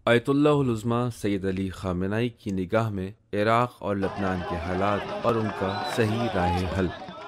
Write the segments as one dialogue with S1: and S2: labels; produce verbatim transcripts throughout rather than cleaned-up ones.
S1: آیت اللہ العظمیٰ سید علی خامنہئی کی نگاہ میں عراق اور لبنان کے حالات اور ان کا صحیح راہ حل۔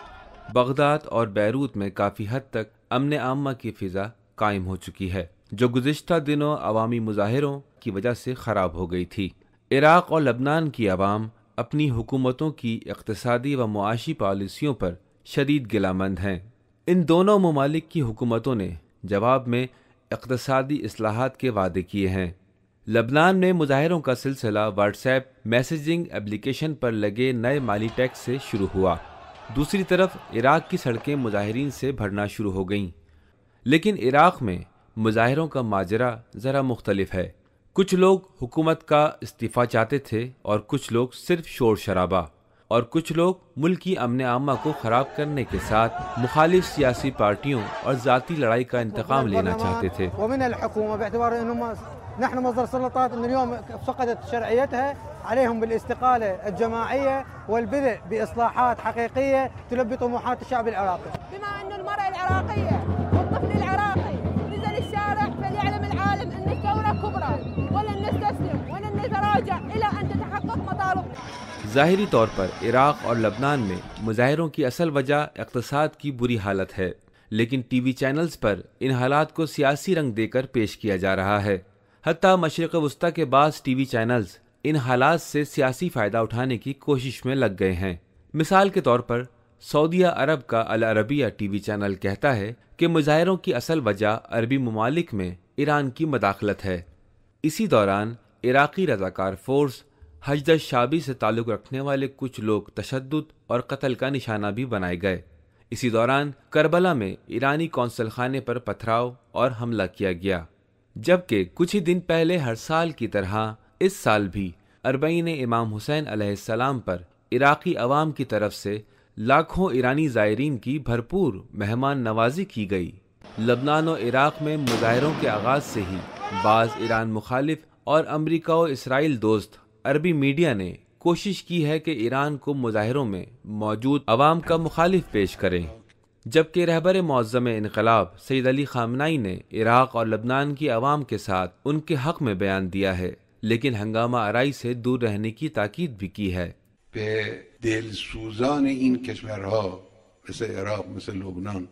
S1: بغداد اور بیروت میں کافی حد تک امن عامہ کی فضا قائم ہو چکی ہے، جو گزشتہ دنوں عوامی مظاہروں کی وجہ سے خراب ہو گئی تھی۔ عراق اور لبنان کی عوام اپنی حکومتوں کی اقتصادی و معاشی پالیسیوں پر شدید گلہ مند ہیں۔ ان دونوں ممالک کی حکومتوں نے جواب میں اقتصادی اصلاحات کے وعدے کیے ہیں۔ لبنان میں مظاہروں کا سلسلہ واٹس ایپ میسیجنگ ایپلیکیشن پر لگے نئے مالی ٹیکس سے شروع ہوا۔ دوسری طرف عراق کی سڑکیں مظاہرین سے بھرنا شروع ہو گئیں، لیکن عراق میں مظاہروں کا ماجرا ذرا مختلف ہے۔ کچھ لوگ حکومت کا استعفیٰ چاہتے تھے اور کچھ لوگ صرف شور شرابہ، اور کچھ لوگ ملکی امن عامہ کو خراب کرنے کے ساتھ مخالف سیاسی پارٹیوں اور ذاتی لڑائی کا انتقام لینا چاہتے تھے۔
S2: ومن الحكومة باعتبار انهم نحن مصدر سلطات ان اليوم فقدت شرعيتها عليهم بالاستقالة الجماعية والبدء بإصلاحات حقيقية تلبي طموحات الشعب العراقي.
S3: بما أن المرأة العراقية والطفل العراقي نزل الشارع فليعلم العالم أن الثورة كبرى ولن نستسلم ولن نتراجع إلى أن تتحقق مطالبنا۔
S1: ظاہری طور پر عراق اور لبنان میں مظاہروں کی اصل وجہ اقتصاد کی بری حالت ہے، لیکن ٹی وی چینلز پر ان حالات کو سیاسی رنگ دے کر پیش کیا جا رہا ہے۔ حتیٰ مشرق وسطیٰ کے بعض ٹی وی چینلز ان حالات سے سیاسی فائدہ اٹھانے کی کوشش میں لگ گئے ہیں۔ مثال کے طور پر سعودیہ عرب کا العربیہ ٹی وی چینل کہتا ہے کہ مظاہروں کی اصل وجہ عربی ممالک میں ایران کی مداخلت ہے۔ اسی دوران عراقی رضاکار فورس حشد الشعبی سے تعلق رکھنے والے کچھ لوگ تشدد اور قتل کا نشانہ بھی بنائے گئے۔ اسی دوران کربلا میں ایرانی قونصل خانے پر پتھراؤ اور حملہ کیا گیا، جبکہ کچھ ہی دن پہلے ہر سال کی طرح اس سال بھی اربعین امام حسین علیہ السلام پر عراقی عوام کی طرف سے لاکھوں ایرانی زائرین کی بھرپور مہمان نوازی کی گئی۔ لبنان و عراق میں مظاہروں کے آغاز سے ہی بعض ایران مخالف اور امریکہ و اسرائیل دوست عربی میڈیا نے کوشش کی ہے کہ ایران کو مظاہروں میں موجود عوام کا مخالف پیش کریں، جبکہ رہبر معظم انقلاب سید علی خامنہئی نے عراق اور لبنان کی عوام کے ساتھ ان کے حق میں بیان دیا ہے، لیکن ہنگامہ آرائی سے دور رہنے کی تاکید بھی کی ہے۔
S4: به دلسوزان این کشورها مثل عراق مثل لبنان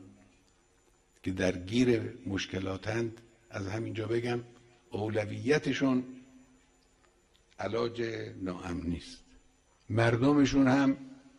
S4: که درگیر مشکلاتند از همینجا بگم اولویتشون علاج ناامنی است. مردمشون هم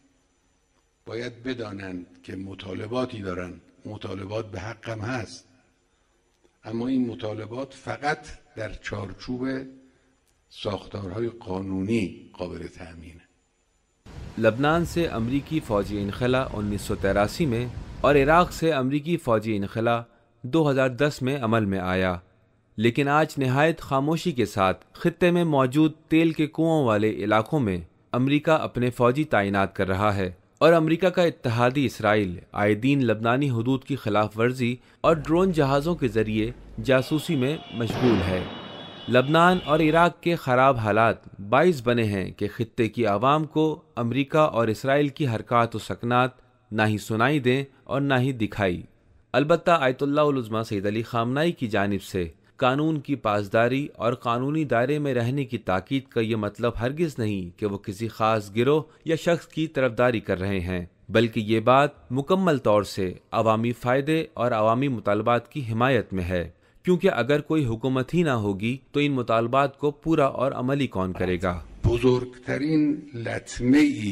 S4: باید بدانند که مطالباتی دارن، مطالبات به حق هم هست، اما این مطالبات فقط در چارچوب ساختارهای قانونی قابل تأمینه۔
S1: لبنان سے امریکی فوجی انخلا انیس سو تراسی میں اور عراق سے امریکی فوجی انخلا دو ہزار دس میں عمل میں آیا، لیکن آج نہایت خاموشی کے ساتھ خطے میں موجود تیل کے کنوؤں والے علاقوں میں امریکہ اپنے فوجی تعینات کر رہا ہے، اور امریکہ کا اتحادی اسرائیل آئے دن لبنانی حدود کی خلاف ورزی اور ڈرون جہازوں کے ذریعے جاسوسی میں مشغول ہے۔ لبنان اور عراق کے خراب حالات باعث بنے ہیں کہ خطے کی عوام کو امریکہ اور اسرائیل کی حرکات و سکنات نہ ہی سنائی دیں اور نہ ہی دکھائی۔ البتہ آیت اللہ العظمیٰ سید علی خامنہئی کی جانب سے قانون کی پاسداری اور قانونی دائرے میں رہنے کی تاکید کا یہ مطلب ہرگز نہیں کہ وہ کسی خاص گروہ یا شخص کی طرفداری کر رہے ہیں، بلکہ یہ بات مکمل طور سے عوامی فائدے اور عوامی مطالبات کی حمایت میں ہے، کیونکہ اگر کوئی حکومت ہی نہ ہوگی تو ان مطالبات کو پورا اور عملی کون کرے گا؟
S4: بزرگترین لطمه ای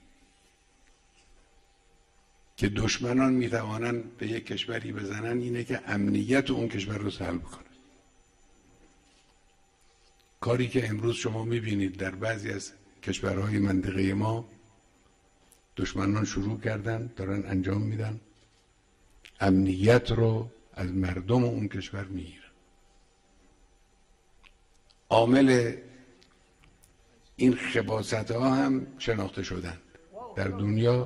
S4: که دشمنان میتوانند به یک کشوری بزنن اینه که امنیت اون کشور رو سلب کنه. کاری که امروز شما میبینید در بعضی از کشورهای منطقه ما دشمنان شروع کردن، دارن انجام میدن، امنیت رو از مردم اون کشور میگیرن. عامل این خباثت ها هم شناخته شدند در دنیا.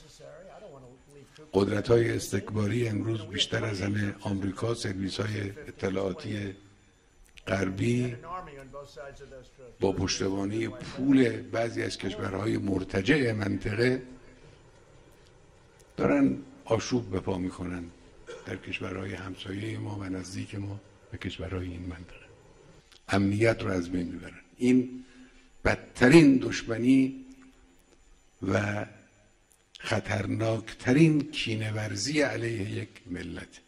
S4: قدرت های استکباری امروز بیشتر از همه آمریکا، سرویس های اطلاعاتی غربی با پشتوانه پول بعضی از کشورهای مرتجع منطقه دارن آشوب به پا میکنن در کشورهای همسایه ما و نزدیک ما و کشورهای این منطقه. امنیت رو از بین میبرن. این بدترین دشمنی و خطرناکترین کینه‌ورزی علیه یک ملت.